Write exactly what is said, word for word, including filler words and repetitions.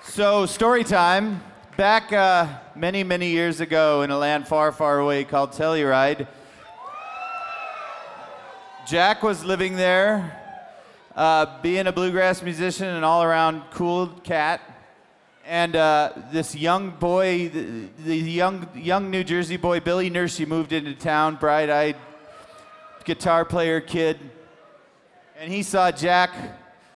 So, story time. Back uh, many, many years ago in a land far, far away called Telluride, Jack was living there, uh, being a bluegrass musician and all-around cool cat. And uh, this young boy, the, the young young New Jersey boy, Billy Nursey, moved into town, bright-eyed guitar player kid. And he saw Jack